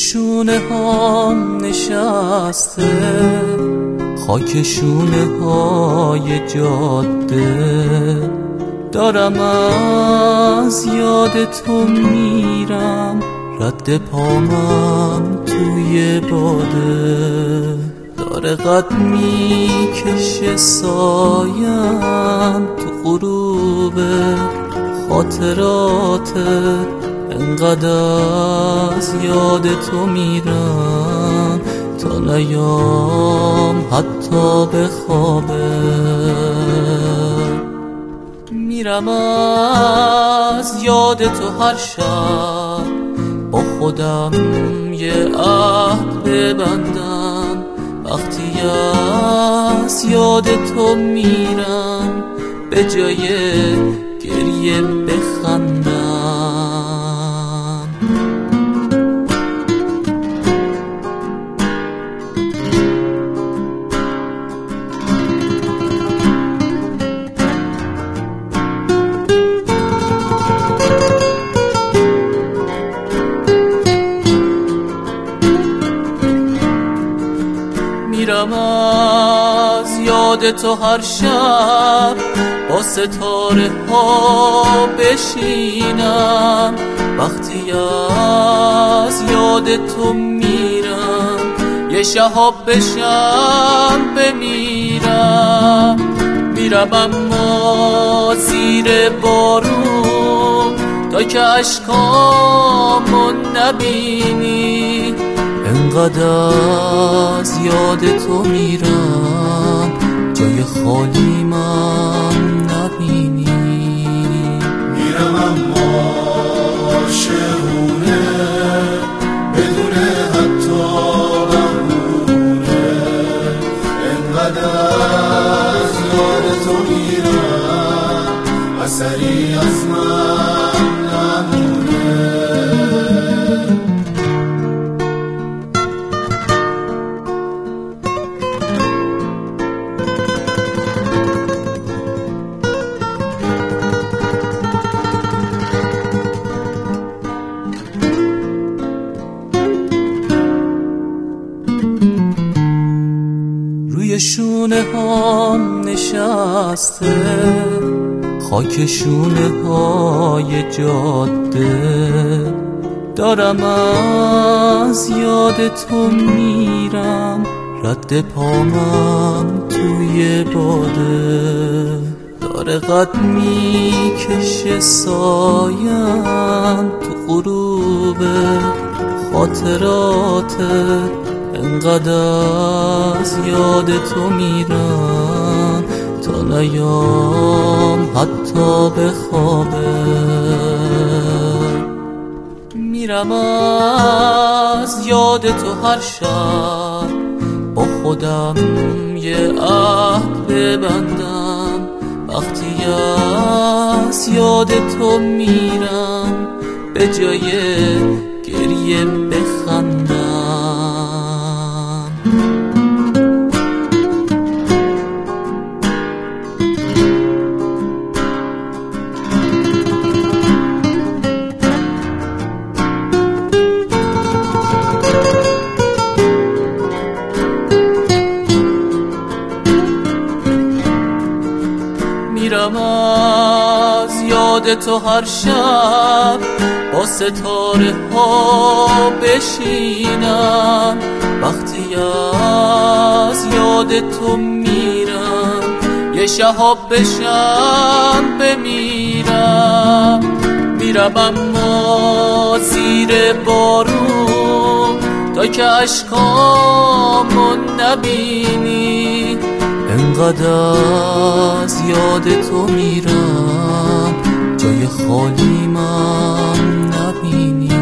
شونه هام نشسته خاک شونه های جاده، دارم از یاد تو میرم، رد پامم توی باده، داره قد میکشه سایم تو غروب خاطراتت، انقدر از یاد تو میرم تا نیام حتی به خوابه، میرم از یاد تو هر شب، با خودم یه عهد ببندم، وقتی از یاد تو میرم به جای گریه بخندم. میرم از یاد تو هر شب، با ستاره ها بشینم، وقتی از یاد تو میرم یه شهاب بشم بمیرم، میرم اما زیر بارون تا که اشکامو نبینی، انقدر از یاد تو میرم جای خالی من نبینی، میرم اما عاشقونه بدون حتی بهونه، انقدر از یاد تو میرم اثری از من نمونه. روی شونه هام نشسته خاک شونه های جاده، دارم از یاد تو میرم، رد پامم توی باده، داره قد میکشه سایم تو غروب خاطراتت، انقدر از یاد تو میرم تا نیام حتی به خوابه، میرم از یاد تو هر شب، با خودم یه عهد ببندم، وقتی از یاد تو میرم به جای گریه بخندم. میرم از یاد تو هر شب، با ستاره ها بشینم، وقتی از یاد تو میرم یه شهاب بشم بمیرم، میرم اما زیر بارون تا که اشکامو نبینی، انقدر از یاد تو میرم جای خالی من نبینی.